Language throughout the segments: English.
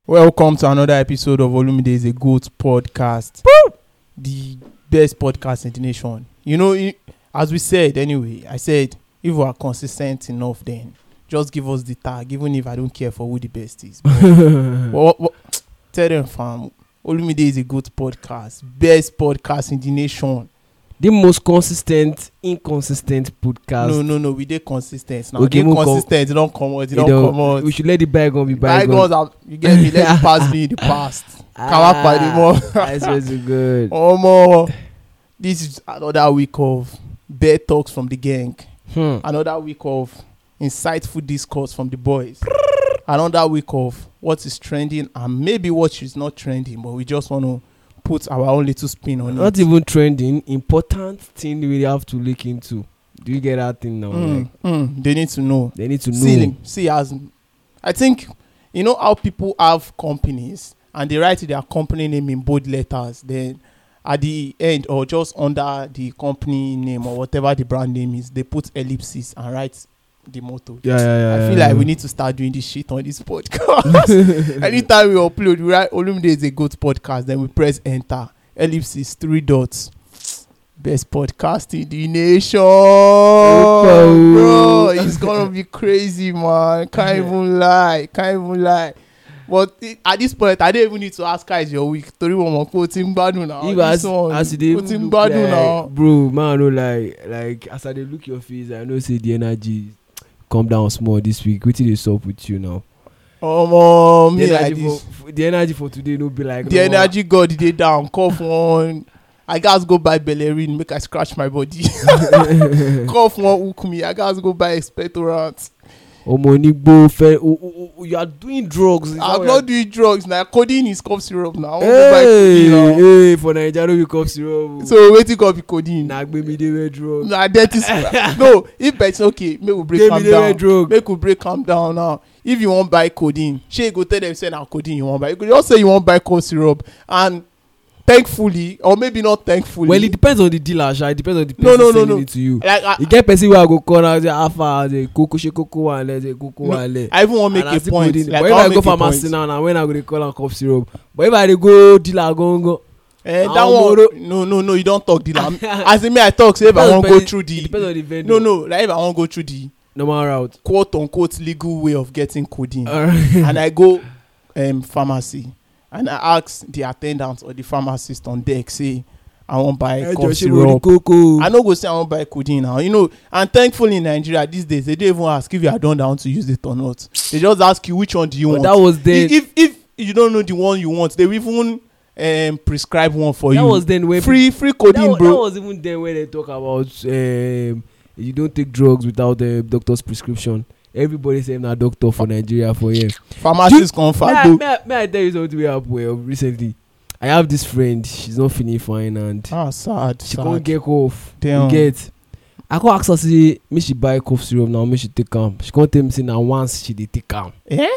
Welcome to another episode of Olumide is a Goat podcast. Woo! The best podcast in the nation. You know, as we said anyway, I said if we are consistent enough, then just give us the tag, even if I don't care for who the best is. What, tell them, fam, Olumide is a Goat podcast. Best podcast in the nation. The most consistent, inconsistent podcast. No, we dey consistent now. Okay, consistent, don't come out. We should let the bygone be bygone. Bygones, you get me? Let it pass me in the past. That's really good. This is another week of bear talks from the gang. Another week of insightful discourse from the boys. Another week of what is trending and maybe what is not trending, but we just want to put our own little spin on it. Not even trending, important thing we have to look into. Do you get that thing now? They need to know. See, as I think, you know how people have companies and they write their company name in bold letters. Then at the end or just under the company name or whatever the brand name is, they put ellipses and write the motto. Yeah. I feel like we need to start doing this shit on this podcast. Anytime we upload, we write Olumide is a Goat podcast, then we press enter. Ellipsis, 3 dots. Best podcast in the nation. Bro, it's gonna be crazy, man. Can't even lie. But at this point, I don't even need to ask how is your week. Tori one quoting badu now. As they quoting badu now, bro. Man, no like as I look your face, I know say the energy come down small this week. What is up with you now? The energy for today no be like the energy god dey down. Cough one. I guys go buy Bellerin, make I scratch my body. Cough one hook me. I guys go buy expectorant. You are doing drugs. I'm not doing drugs now. Codeine is cough syrup now. Hey, for Nigeria we cough syrup. So waiting go be codeine. Nah, baby, they were drugs. Nah, that is no. If it's okay, make we break calm down. Make we break calm down now. If you want buy codeine, she go tell them say now codeine you want buy. You could just say you want buy cough syrup and. Thankfully, or maybe not thankfully. Well, it depends on the dealer, It depends on the person selling it to you. Like, you get person where I go corner, say alpha, say cocoa and say cocoa and I even want to make a point. Like, but if I go pharmacy now, and when I go to call and cough syrup. But if I go dealer, go. That one, no, you don't talk dealer. As in me, I talk. Say if I want to go through the. It depends on the vendor. No, like if I want to go through the normal route, quote unquote legal way of getting codeine, and I go pharmacy. And I ask the attendant or the pharmacist on deck, say, I want buy cough syrup. I no go say I want buy codeine now. You know, and thankfully in Nigeria these days, they don't even ask if you are done down to use it or not. They just ask you which one do you want. That was then. If you don't know the one you want, they will even prescribe one for you. That was then when free codeine, bro. That was even then when they talk about you don't take drugs without the doctor's prescription. Everybody saying a doctor for Nigeria for years. Pharmacists confirm. May I tell you something we have recently? I have this friend. She's not feeling fine and sad. She can't get cough. Damn. I can't ask her say me she buy cough syrup now. Me she take calm. She can't tell me say now once she dey take calm.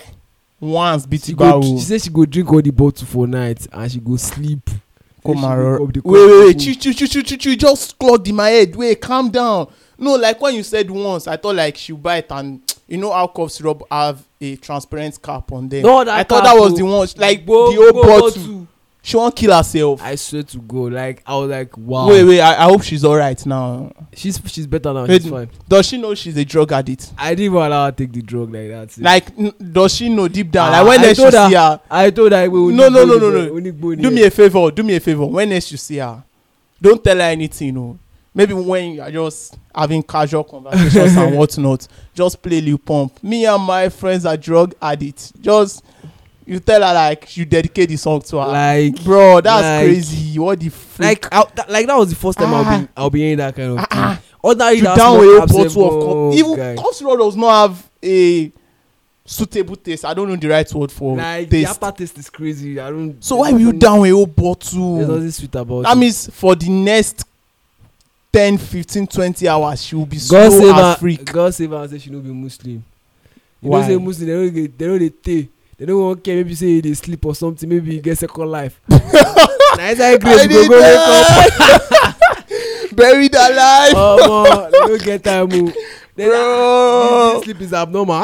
Once she said she go drink all the bottle for night and she go sleep. Come on, wait. Just clogged in my head. Wait, calm down. No, like when you said once, I thought like she buy it and you know how cough syrup have a transparent cap on them. No, I thought that was the one like the old bottle. She won't kill herself. I swear to God, like I was like, wow. Wait, I hope she's alright now. She's better now. She's fine. Does she know she's a drug addict? I didn't even allow her to take the drug like that. Like, does she know deep down? Like when next you see her, I told her no. Do me a favor. When next you see her, don't tell her anything. No. Maybe when you are just having casual conversations and whatnot, just play Lil Pump. Me and my friends are drug addicts. Just you tell her like you dedicate the song to her. Like, bro, that's crazy. What the freak? Like that was the first time I'll be hearing that kind of thing. You down with a bottle of even cough syrup does not have a suitable taste. I don't know the right word for like taste. The aftertaste is crazy. So why will you down with a whole bottle? There's nothing sweet about that. Means for the next 10, 15, 20 hours she will be slow as freak. God save her and say she no be Muslim. Why? Know say Muslim they don't they don't want care. Maybe say they sleep or something. Maybe you get second life. Nice grace go wake up. Buried alive. They don't get time. Sleep is abnormal.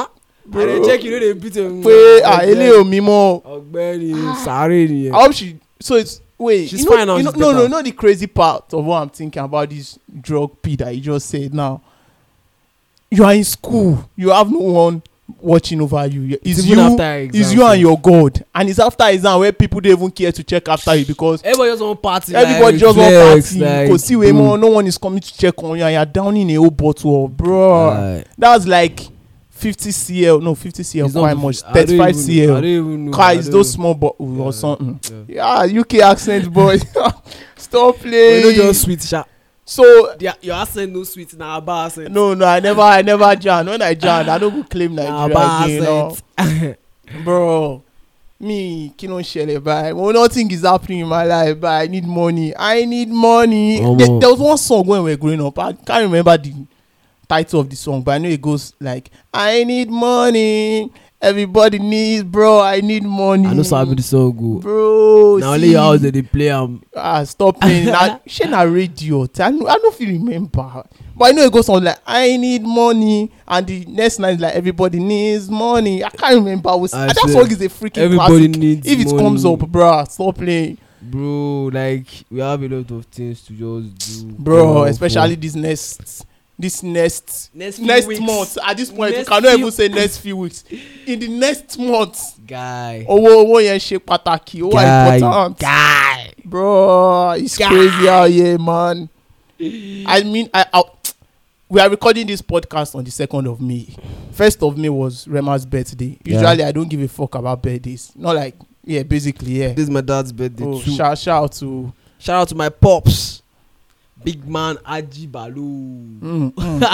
Bro. And then check, you know they beat him. Ele o mimo. Ogbeni, sorry. I hope she. So it's wait. She's fine now. No. The crazy part of what I'm thinking about this drug P that you just said now. You are in school. You have no one watching over you. It's you and your God, and it's after exam where people don't even care to check after you because everybody just want party. Everybody just want party. Because see, no one is coming to check on you, and you're down in a whole bottle, bro. That's like 50 cl. No, 50 cl it's quite much. 35 cl. I don't even know. Car is those small bottles or something. Yeah, UK accent, boy. Stop playing. We don't just sweet shot. So your accent no sweet na Aba accent. No, I never jam. When I jam, I don't go claim Nigeria again, you know. Bro, me kino shele bye. Well, nothing is happening in my life, but I need money. There was one song when we were growing up. I can't remember the title of the song, but I know it goes like, I need money. Everybody needs, bro. I need money. I know how the song go, bro. Now only your house they play stop playing. She na radio. I don't feel remember, but I know it goes on like I need money, and the next line is like everybody needs money. I can't remember. That song is a freaking everybody classic. Needs if it money. Comes up, bro, stop playing. Bro, like we have a lot of things to just do, bro. Especially this next month. At this point, you cannot even say next few weeks. In the next month, guy. Owó yẹn ṣe pàtàkì. Owó important. Guy. Bro, it's crazy out here, man. I mean, we are recording this podcast on the 2nd of May. 1st of May was Rema's birthday. Usually, I don't give a fuck about birthdays. Not like, basically. This is my dad's birthday too. Shout out to my pops. Big man Aji Balu.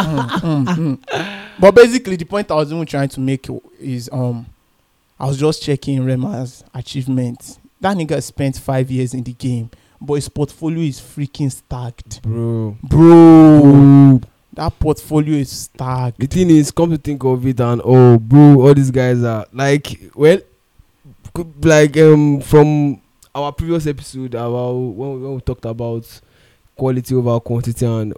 But basically, the point I was even trying to make is I was just checking Rema's achievements. That nigga spent 5 years in the game, but his portfolio is freaking stacked. Bro. That portfolio is stacked. The thing is, come to think of it, and bro, all these guys are like, from our previous episode about when we talked about quality over quantity, and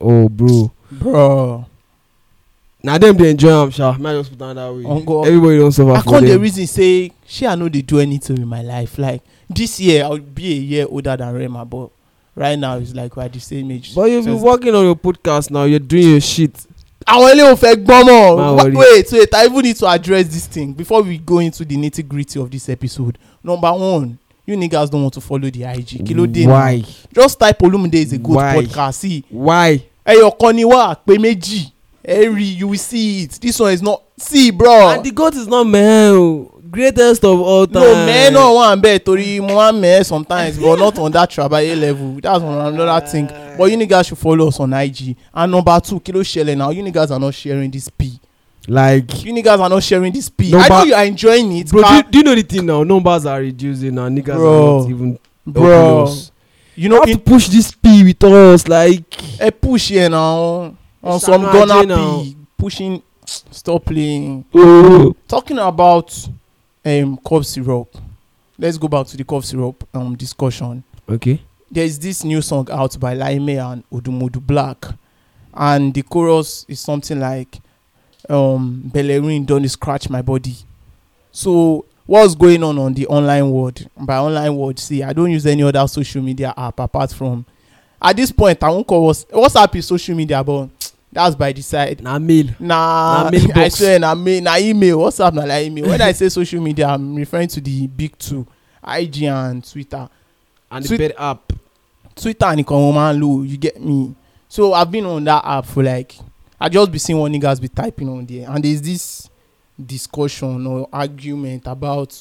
bro. Now them they enjoy them, sha. Might just put down that way. Everybody don't suffer. I can't the reason say I know they do anything in my life. Like this year, I'll be a year older than Rema, but right now it's like we're at the same age. But you've been working on your podcast now. You're doing your shit. I only affect Bomo. Wait. I even need to address this thing before we go into the nitty gritty of this episode. Number one. You niggas don't want to follow the IG. Why? Just type Olumide is a good podcast. See. Why? Hey, your Koniwa, Pemeji. You will see it. This one is not. See, bro. And the God is not man. Greatest of all time. No, man, no one bet. Tori, one man sometimes, but not on that Trabaye level. That's another thing. But you niggas should follow us on IG. And number two, Kilo Shele now. You niggas are not sharing this P. Like you niggas are not sharing this P. I know you are enjoying it. Bro, do you know the thing now? Numbers are reducing and niggas are not even us. You know, have to push this P with us, like a push here now on some Ghana P pushing. Stop playing. Talking about cough syrup. Let's go back to the cough syrup discussion. Okay. There's this new song out by Laime and Odumodu Black, and the chorus is something like Bellerin don't scratch my body. So what's going on the online world? By online world, see, I don't use any other social media app apart from, at this point I won't call WhatsApp is social media, but that's by the side. Mail box. I swear na email. WhatsApp na like email. When I say social media, I'm referring to the big two, IG and Twitter. And the bed app. Twitter and Ikoman, you get me. So I've been on that app for like, I just be seeing what niggas be typing on there, and there's this discussion or argument about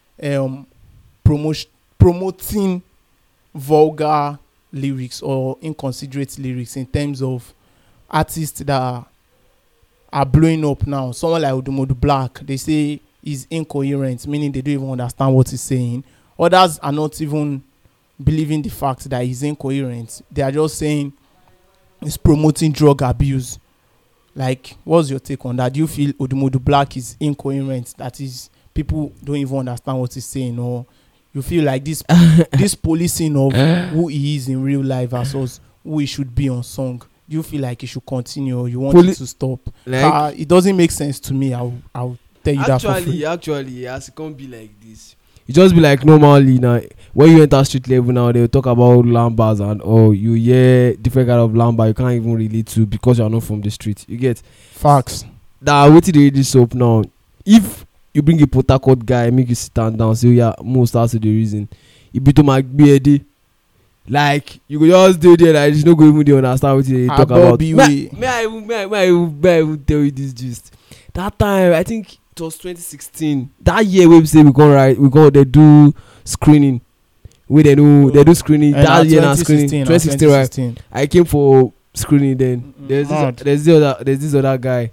promoting vulgar lyrics or inconsiderate lyrics in terms of artists that are blowing up now. Someone like Odumodu Black, they say is incoherent, meaning they don't even understand what he's saying. Others are not even believing the fact that he's incoherent. They are just saying he's promoting drug abuse. Like, what's your take on that? Do you feel Odumodu Black is incoherent? That is, people don't even understand what he's saying, or you feel like this policing of who he is in real life versus who he should be on song? Do you feel like he should continue, or you want it to stop? Like, it doesn't make sense to me. I'll tell you that for free. Actually, as it can't be like this. It just be like normally now. When you enter street level now, they will talk about lambas and you hear different kind of lamba you can't even relate to because you are not from the street. You get facts. That wait till they read this up now. If you bring a Port Harcourt guy, make you sit down, say most that's the reason. It be to my BAD. Like you go just do there, like you no go even understand what they talk about. May I even tell you this gist? That time I think it was 2016. That year we say we go they do screening. They do screening. That year na screening. 2016, right? I came for screening then. There's this other guy.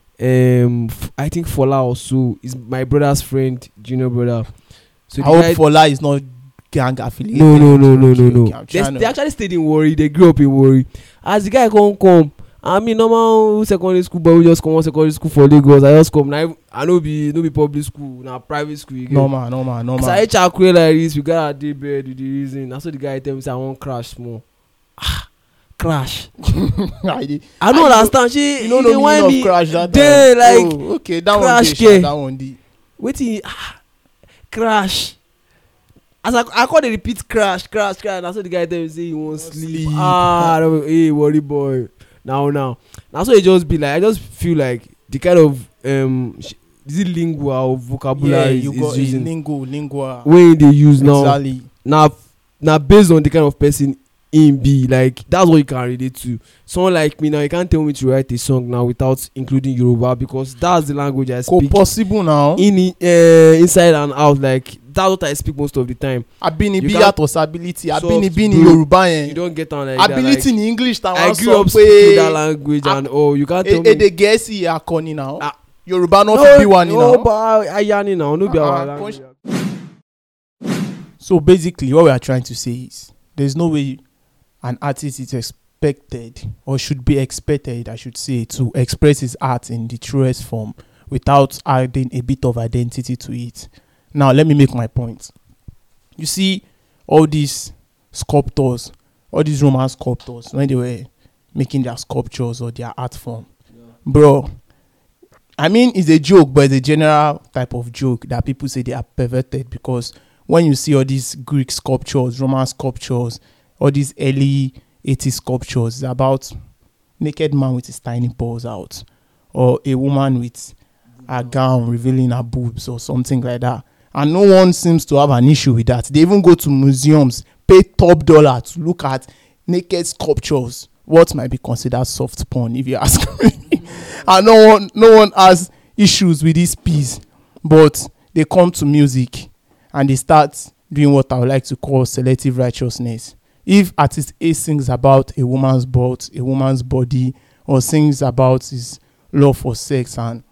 I think Fola also is my brother's friend, junior brother. So I hope Fola is not gang affiliated. No. They actually stayed in Warri. They grew up in Warri. As the guy come. I mean, normal secondary school, but we just come on secondary school for Lagos. I just come now. I know be public school, now private school. Normal. So I create like this. We got a day bed with the reason. That's what the guy tell me. Say I want crash more. Crash. I don't understand. You don't know the meaning of crash that day, like okay, that crash one. That one. Wait, crash. As I call the repeat crash. That's what the guy tell me. Say he won't sleep. Hey, worry boy. Now. So it just be like I just feel like the kind of is it lingua or vocabulary you got using lingua when they use exactly. now based on the kind of person in be like that's what you can relate to. Someone like me now, you can't tell me to write a song now without including Yoruba because that's the language I speak. Possible now inside and out, like that's what I speak most of the time. Abinibi yàtọ̀ ability. Abinibi ni Yoruba yẹn. You don't get on like that. Ability in English. I grew up speaking that language and you can't tell me. Èdè Gẹ̀ẹ́sì akọni now. Yoruba no fit be one now. No, but ayani now. No be our language. So basically, what we are trying to say is, there's no way an artist is expected or should be expected, I should say, to express his art in the truest form without adding a bit of identity to it. Now, let me make my point. You see, all these sculptors, all these Roman sculptors, when they were making their sculptures or their art form, bro, I mean, it's a joke, but it's a general type of joke that people say they are perverted because when you see all these Greek sculptures, Roman sculptures, all these early 80s sculptures about naked man with his tiny paws out or a woman with a gown revealing her boobs or something like that. And no one seems to have an issue with that. They even go to museums, pay top dollar to look at naked sculptures. What might be considered soft porn, if you ask me. And no one has issues with this piece. But they come to music and they start doing what I would like to call selective righteousness. If artist A sings about a woman's butt, a woman's body, or sings about his love for sex and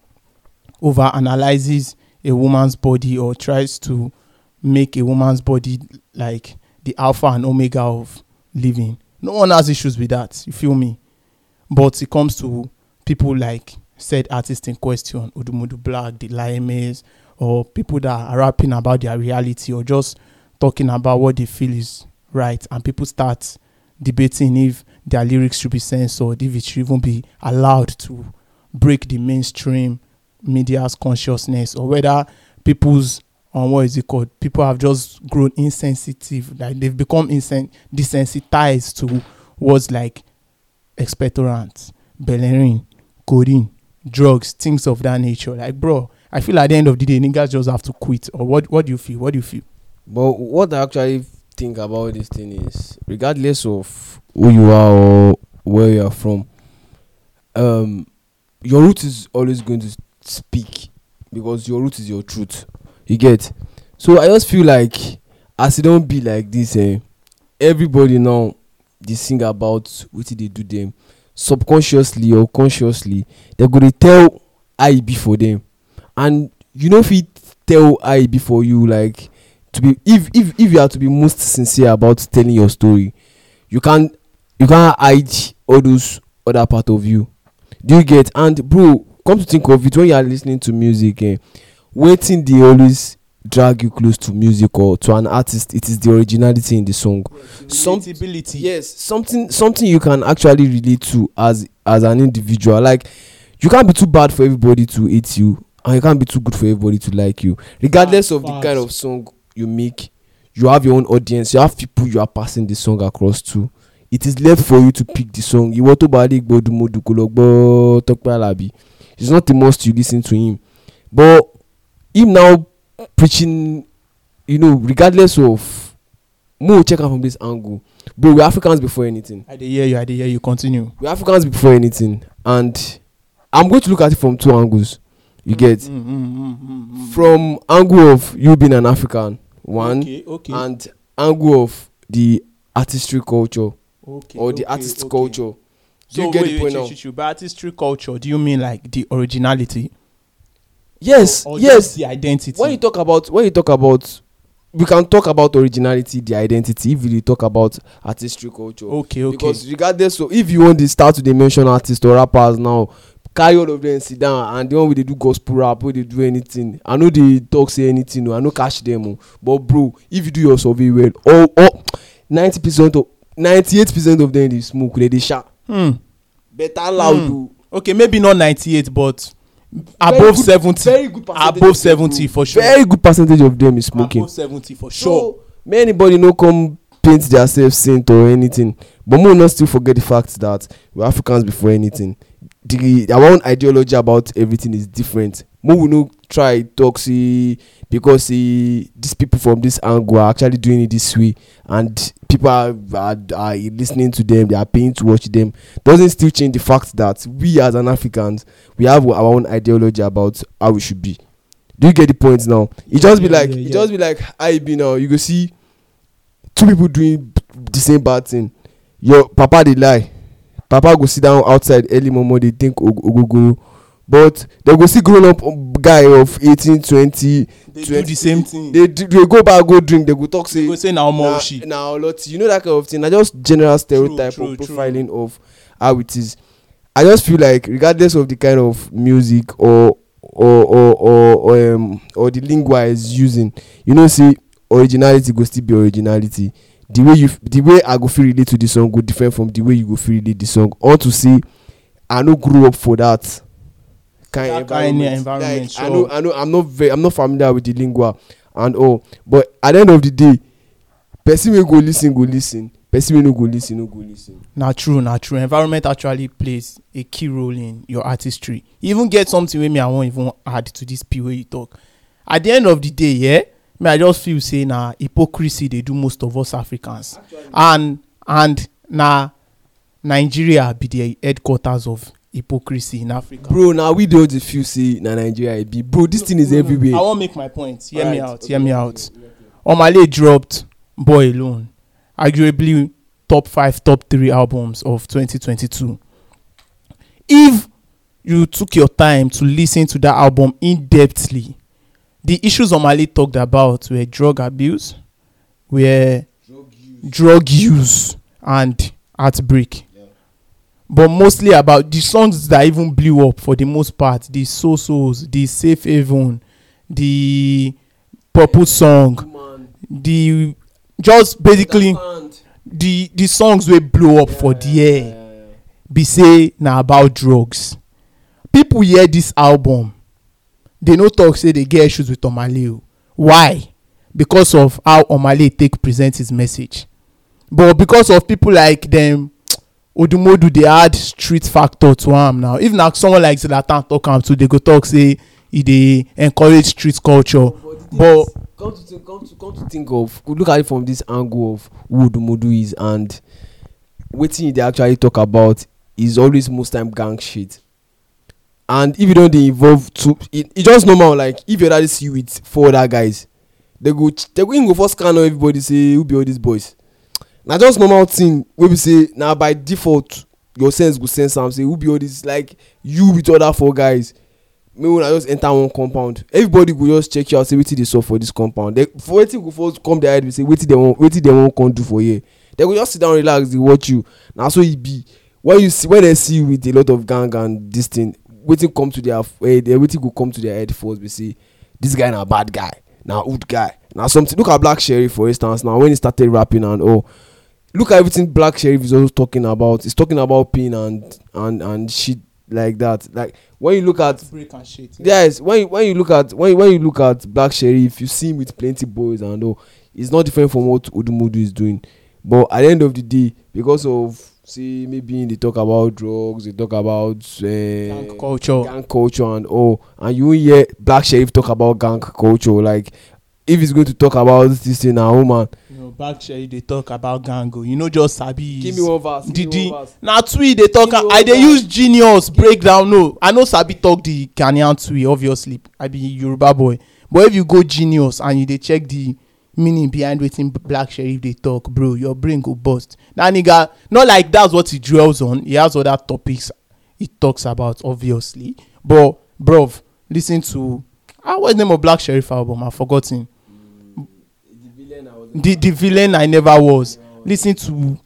overanalyzes a woman's body or tries to make a woman's body like the alpha and omega of living, no one has issues with that, you feel me? But it comes to people like said artist in question, Udumudu Black, the Laimes, or people that are rapping about their reality or just talking about what they feel is right, and people start debating if their lyrics should be censored, if it should even be allowed to break the mainstream media's consciousness, or whether people's people have just grown insensitive, like they've become desensitized to words like expectorants, Bellerin, codeine, drugs, things of that nature. Like, bro, I feel at the end of the day, niggas just have to quit. Or what do you feel? But what I actually think about this thing is, regardless of who you are or where you are from, your root is always going to speak because your root is your truth. You get? So I just feel like as it don't be like this, everybody now they sing about what they do them subconsciously or consciously. They're gonna tell I be for them, and you know if it tell I be for you, like to be if you have to be most sincere about telling your story, you can't hide all those other part of you. Do you get? And bro, come to think of it, when you are listening to music, waiting they always drag you close to music or to an artist, it is the originality in the song. Something you can actually relate to as an individual. Like, you can't be too bad for everybody to hate you, and you can't be too good for everybody to like you. Regardless of the kind of song you make, you have your own audience. You have people you are passing the song across to. It is left for you to pick the song. You want to balik bodumodu kologbo tokpalabi. It's not the most you listen to him, but him now preaching, regardless of, more check out from this angle, bro. We're Africans before anything. I did hear you. Continue. We're Africans before anything, and I'm going to look at it from two angles. You get from angle of you being an African, one, okay. and angle of the artistry culture or the artist culture. Do you get the point now? By artistry culture, do you mean like the originality? Yes, or yes. The identity. When you talk about, we can talk about originality, the identity. If we talk about artistry culture, okay. Because regardless, so if you want to start to mention artists or rappers now, carry all of them, sit down, and the one where they do gospel rap, where they do anything, I know they talk say anything, I know catch them, but bro, if you do your survey well, 98% of them they smoke, they sharp. Better loud. Okay, maybe not 98, but above 70. Very good percentage. Above 70 for sure. Very good percentage of them is smoking. Above 70 for sure. So, may anybody no come paint themselves saint or anything, but we will not still forget the fact that we're Africans before anything. Our own ideology about everything is different. We will not try talk because these people from this angle are actually doing it this way, and people are listening to them, they are paying to watch them. Doesn't still change the fact that we as an Africans, we have our own ideology about how we should be. Do you get the point now? It just be like I be now. You go see two people doing the same bad thing. Your papa they lie. Papa go sit down outside early momo, they think ogogoro. But they go see grown up guy of 18, 20. They do the same thing. They go back, go drink. They go talk, say. They go say now more shit. Now a lot. You know that kind of thing. I just general stereotype of profiling of how it is. I just feel like regardless of the kind of music or the lingua is using, see, originality go still be originality. The way I go feel relate to the song go different from the way you go feel relate the song. Or to say, I no grew up for that kind of environment. Like, sure. I know I'm not familiar with the lingua and all. But at the end of the day, person will go listen. Person will no go listen. Not true. Environment actually plays a key role in your artistry. You even get something with me I won't even add to this P where you talk. At the end of the day, I just feel say hypocrisy they do most of us Africans. Actually. And Nigeria be the headquarters of hypocrisy in Africa. Bro, now we don't feel say Nigeria be. Bro, this thing is everywhere. I won't make my point. Hear me out. Omale dropped Boy Alone. Arguably top 5, top 3 albums of 2022. If you took your time to listen to that album in-depthly, the issues Omale talked about were drug abuse, were drug use and heartbreak. Yeah. But mostly about the songs that even blew up for the most part, the So-Sos, the Safe Haven, the Purple Song, the just basically the songs wey blow up for the air be say na about drugs. People hear this album, they no talk say they get issues with Omale. Why? Because of how Omale take present his message. But because of people like them, Odumodu, they add street factor to am now. Even like someone like Zlatan talk am too, they go talk say he dey encourage street culture. But come to think of, look at it from this angle of who Odumodu is, and wetin they actually talk about is always most time gang shit. And if you don't involve it just normal. Like if you already see with 4 other guys, they go first scan on everybody, say who be all these boys. Now just normal thing where we say now by default your sense go sense am say who be all this, like you with other 4 guys. Maybe when I just enter one compound, everybody go just check you out, say wetin they saw for this compound. They for wetin go first come their head, we say wetin they want come do for here. They go just sit down, relax, they watch you. Now so it be when they see you with a lot of gang and this thing, wetin come to their head, wetin go come to their head first. We say this guy na bad guy, na good guy, now something. Look at Black Sherif for instance. Now when he started rapping and look at everything Black Sherif is also talking about. He's talking about pain and shit like that. Like when you look at break and shit. yes, when you look at Black Sheriff, you see him with plenty boys and all. It's not different from what Udumudu is doing. But at the end of the day, because of maybe they talk about drugs, they talk about gang culture and all, and you hear Black Sheriff talk about gang culture. Like if he's going to talk about this thing now, man. Black Sheriff they talk about gango. Just Sabi. Give me one verse. Now Twi they talk. I they use Genius breakdown. No, I know Sabi talk the Ghanaian Twi. Obviously, I be Yoruba boy. But if you go Genius and they check the meaning behind waiting Black Sheriff they talk, bro, your brain go bust. That nigga, not like that's what he dwells on. He has other topics he talks about, obviously. But bro, listen to what's the name of Black Sheriff album? I've forgotten. The villain I never was. Listen to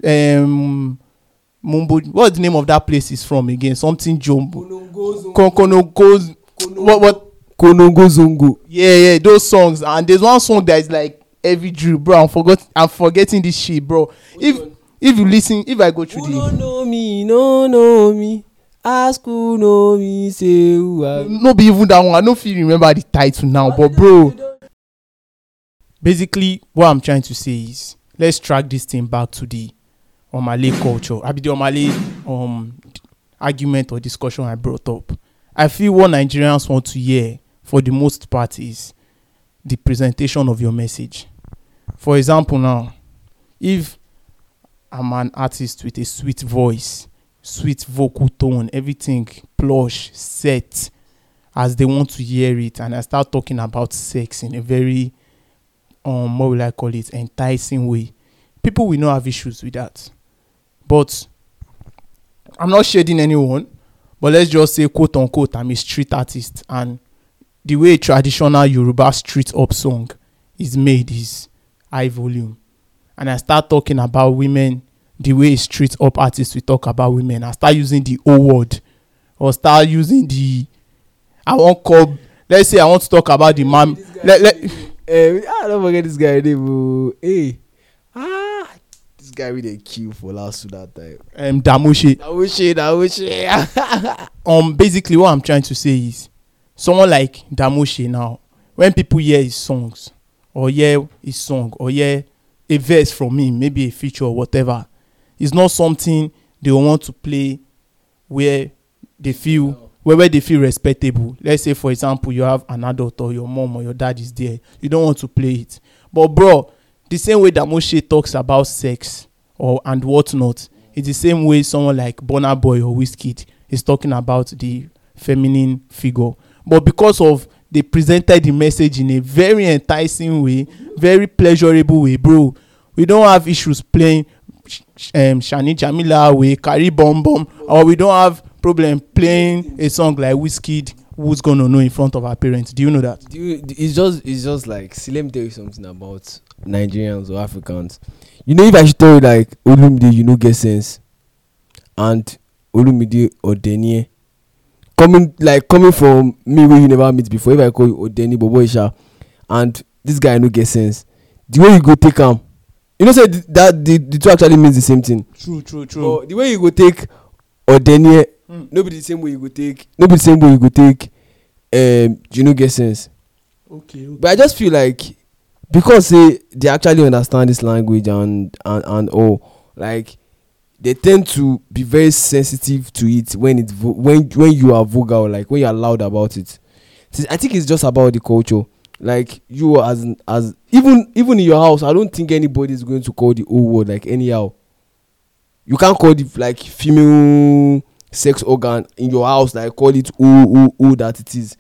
Mumbo. What's the name of that place is from again? Something Jumbo. Konongo. What? Konongo Zongo. Yeah, those songs. And there's one song that is like every drill, bro. I'm forgetting this shit, bro. If you listen, if I go through no know me. Ask who know me, say who I. No be even that one. I don't feel remember the title now, but bro. Basically, what I'm trying to say is, let's track this thing back to the Omale culture. I mean, the Omale argument or discussion I brought up. I feel what Nigerians want to hear, for the most part, is the presentation of your message. For example, now, if I'm an artist with a sweet voice, sweet vocal tone, everything plush, set, as they want to hear it, and I start talking about sex in a very what will I call it, enticing way, people will not have issues with that. But I'm not shading anyone, but let's just say, quote unquote, I'm a street artist, and the way traditional Yoruba street up song is made is high volume, and I start talking about women the way street up artists will talk about women. I start using the O word, or start using let's say I want to talk about the man. I don't forget this guy name. Hey, this guy with a Q for last to that time. Damoshe. Basically, what I'm trying to say is, someone like Damoshe now, when people hear his songs, or hear his song, or hear a verse from him, maybe a feature or whatever, it's not something they want to play where they feel respectable. Let's say, for example, you have an adult or your mom or your dad is there. You don't want to play it. But bro, the same way that Moshe talks about sex and whatnot, it's the same way someone like Burna Boy or Wizkid is talking about the feminine figure. But because of they presented the message in a very enticing way, very pleasurable way, bro, we don't have issues playing Shani Jamila way, Kari Bom Bom, or we don't have problem playing a song like Wizkid, who's gonna know in front of our parents. Do you know that? It's just like, see, let me tell you something about Nigerians or Africans. If I should tell you like Olumide, get sense, and Olumide Odenie, coming from me where you never meet before. If I call you Odeni Boboisha, and this guy get sense, the way you go take him, say that the two actually means the same thing. True. But the way you go take Odenie, nobody the same way you go take get sense. Okay. But I just feel like, because they actually understand this language and all, like they tend to be very sensitive to it when you are vulgar, like when you are loud about it. I think it's just about the culture. Like you as even in your house, I don't think anybody is going to call the O word like anyhow. You can't call the like female sex organ in your house, like call it O that it is.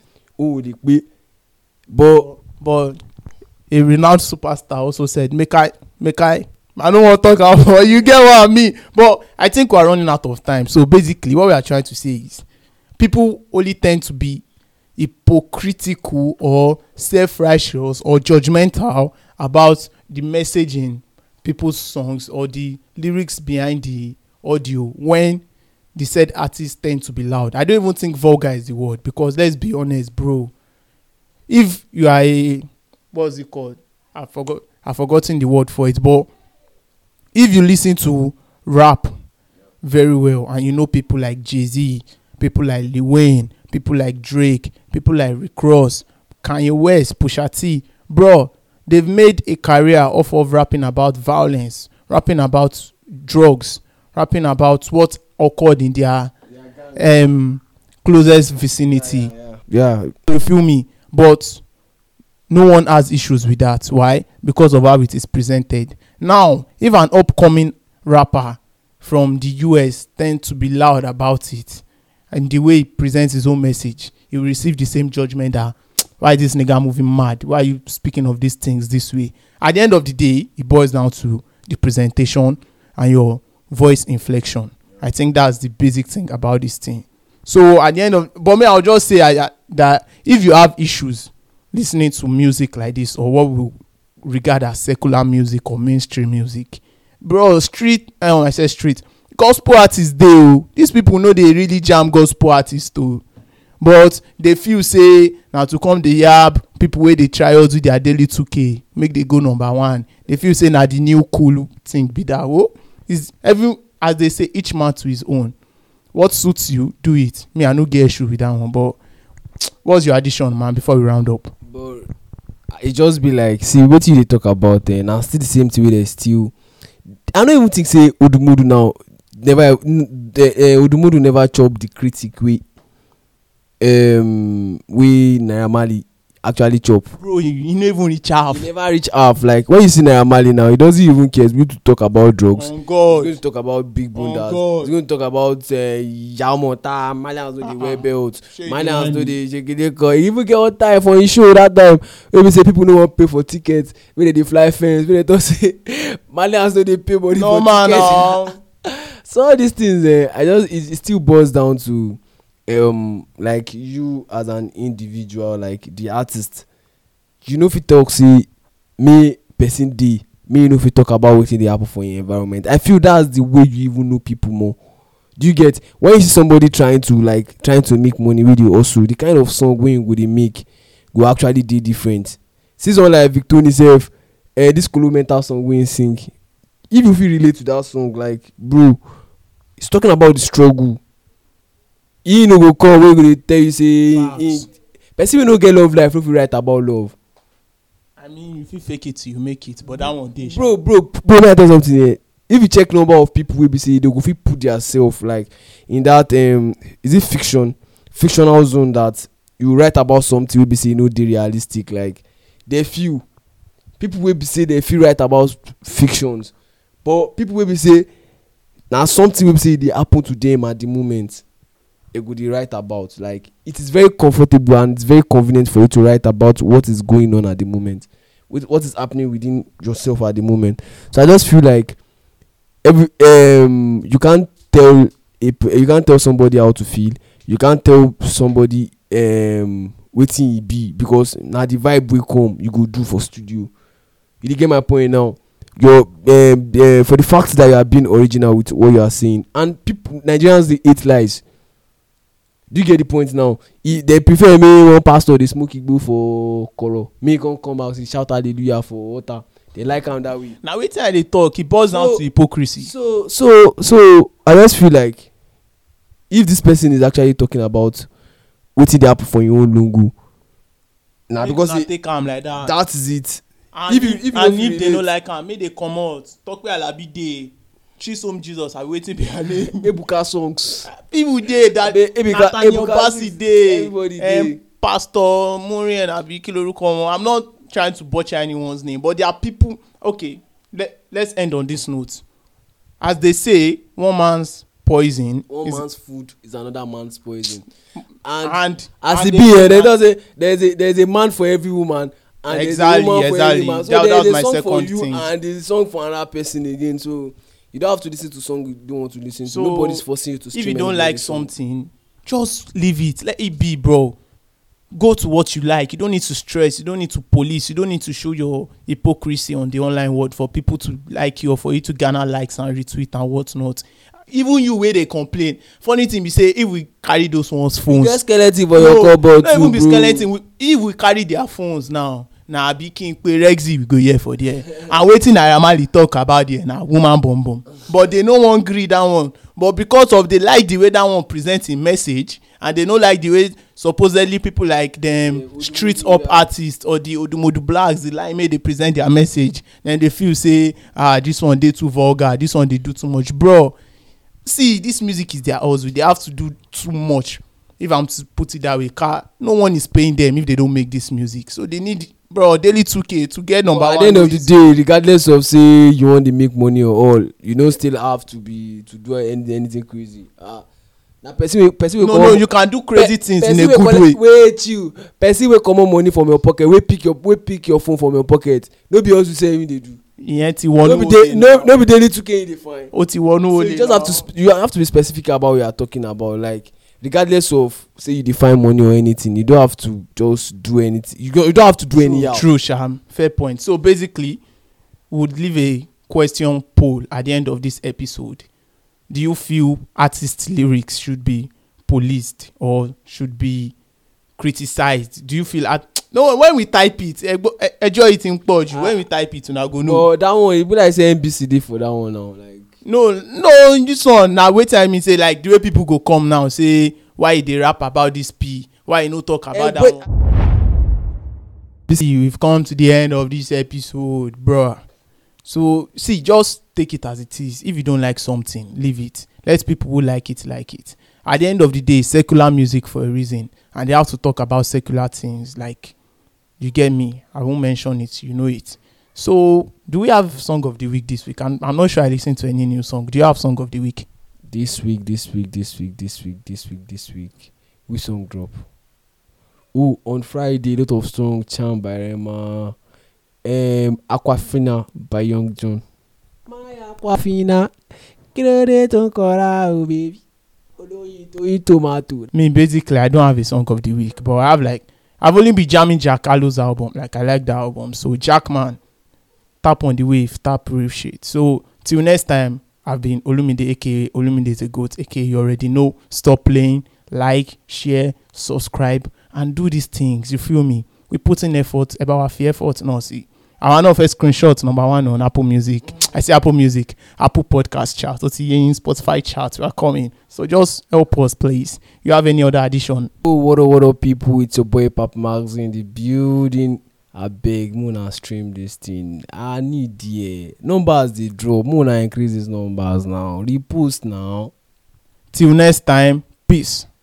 But a renowned superstar also said, make I don't want to talk about you get what I mean. But I think we're running out of time. So basically what we are trying to say is, people only tend to be hypocritical or self-righteous or judgmental about the message in people's songs or the lyrics behind the audio when the said artists tend to be loud. I don't even think vulgar is the word, because let's be honest, bro. If you are what's it called? I've forgotten the word for it, but if you listen to rap very well and people like Jay-Z, people like Lil Wayne, people like Drake, people like Rick Ross, Kanye West, Pusha T, bro, they've made a career off of rapping about violence, rapping about drugs, rapping about what occurred in their closest vicinity. Yeah. You feel me? But no one has issues with that. Why? Because of how it is presented. Now, if an upcoming rapper from the US tends to be loud about it, and the way he presents his own message, he will receive the same judgment that, why this nigga moving mad? Why are you speaking of these things this way? At the end of the day, it boils down to the presentation and your voice inflection. I think that's the basic thing about this thing. So at the end of, but me, I'll just say that if you have issues listening to music like this, or what we regard as secular music or mainstream music, bro, I said street, gospel artists, these people know they really jam gospel artists too. But they feel say now to come the yab people where they try out do their daily 2K, make they go number one. They feel say now the new cool thing be that. Oh, is every, as they say, each man to his own. What suits you, do it. Me, I no get issue with that one. But what's your addition, man? Before we round up, but it just be like, see what you they talk about there. Now still the same thing with the still. I don't even think say Udumudu now never Udumudu never chop the critic way. We Naira Marley actually chop. Bro, you never even reach half. You never reach half. Like when you see Naira Marley now, he doesn't even care. He's going to talk about drugs. Oh God. He's going to talk about big bundas. He's going to talk about Yamota. Malians know the wear belts. Malians know the Jegedeko. He even get on time for his show that time. When we say people don't want to pay for tickets, when they fly fans, when they don't say Malians know they pay money for tickets. No. So all these things, it still boils down to like you as an individual, like the artist, you know, if you talk, see me person D, me you know if you talk about what they happen for your environment. I feel that's the way you even know people more. Do you get when you see somebody trying to make money with you? Also, the kind of song when you go they make go actually do different. See someone like Victor himself, this Kolo Mental song when you sing, if you feel relate to that song, like bro, it's talking about the struggle. He no go come wey go dey tell you say person wey no get love life no fit write about love. I mean, if you fake it you make it, but that one dey. Bro, may I tell something here? If you check number of people wey be say they go fit put their self like in that is it fictional zone that you write about something wey be say no dey realistic, like there few people wey be say they fit write about fictions, but people wey be say na something wey be say dey happen to them at the moment. A good write about, like it is very comfortable and it's very convenient for you to write about what is going on at the moment, with what is happening within yourself at the moment. So I just feel like you can't tell somebody how to feel. You can't tell somebody waiting he be, because now the vibe will come you go do for studio. You get my point now. You're for the fact that you are being original with what you are saying, and people Nigerians they hate lies. Do you get the point now? They prefer me one pastor they smoke igbo for koro. Me come out and shout hallelujah for water. They like am that way. Now wait till they talk. It boils down to hypocrisy. So I just feel like if this person is actually talking about what they happen for your own lungu, now because they come like that. That is it. And if they don't like am, make they come out. Talk where Alabi dey. Chisom Jesus, I waiting behind name. Ebuka songs. People dey that Nathaniel Bassey dey. Pastor Muriel Abi Kiloruko. I'm not trying to butcher anyone's name, but there are people. Okay, let's end on this note. As they say, one man's food is another man's poison. And as it be here, there's a man for every woman. And exactly. So that was my second thing. And there's a song for another person again. So you don't have to listen to song you don't want to listen to. Nobody's forcing you to stream. If you don't like something, just leave it. Let it be, bro. Go to what you like. You don't need to stress. You don't need to police. You don't need to show your hypocrisy on the online world for people to like you or for you to garner likes and retweet and whatnot. Even you where they complain. Funny thing be say if we carry those ones phones. You get skeleton for your cupboard too, even be skeleton. If we carry their phones now, na abi king pe Rexy we go hear for there and wetin Naira Marley talk about there na woman bum bum but they no wan gree that one but because of they like the way that one present im message and they no like the way supposedly people like them street up artists or the Odumodu Blacks they like make they present their message then they feel say this one dey too vulgar, this one dey do too much. Bro, see, this music is their hustle, they have to do too much. If I'm to put it that way, no one is paying them if they don't make this music, so they need, bro, daily 2K to get number one. At the end of the day, regardless of say you want to make money or all, you don't still have to do anything crazy. Now person will you can do crazy things in a good way. Wait, you person will come on money from your pocket, we pick your phone from your pocket. No be also say they do. Yeah, no be daily 2K they fine. So you have to be specific about what you are talking about. Like regardless of say you define money or anything, you don't have to just do anything. You don't have to do anyhow. True, Sham. Fair point. So basically, we would leave a question poll at the end of this episode. Do you feel artists' lyrics should be policed or should be criticized? Do you feel no, when we type it, enjoy it in purge. When we type it, una go know. Oh, that one, it be like say NBCD for that one now. Like no, this one now. Wait, I mean, say like the way people go come now, say why they rap about this P, why you no talk about that one. See, we've come to the end of this episode, bro. So see, just take it as it is. If you don't like something, leave it. Let people who like it like it. At the end of the day, secular music for a reason, and they have to talk about secular things. Like, you get me? I won't mention it. You know it. So, do we have song of the week this week? I'm not sure I listened to any new song. Do you have song of the week? This week. We song drop. Oh, on Friday, a lot of song. Charm by Rema. Aquafina by Young John. My Aquafina. Me, basically, I don't have a song of the week, but I've only been jamming Jack Harlow's album. Like, I like that album. So, Jackman, tap on the wave, tap real shit. So, till next time, I've been Olumide, aka Olumide the Goat, aka you already know. Stop playing, like, share, subscribe, and do these things. You feel me? We put in effort about our fear effort. No, see. I want to first screenshot number 1 on Apple Music. I say Apple Music, Apple Podcast chart, Spotify chart. We are coming. So just help us, please. You have any other addition? Oh, what up, people? It's your boy Pap Max in the building. I beg, Muna stream this thing. I need numbers they drop. Muna increase these numbers now. Repost now. Till next time, peace.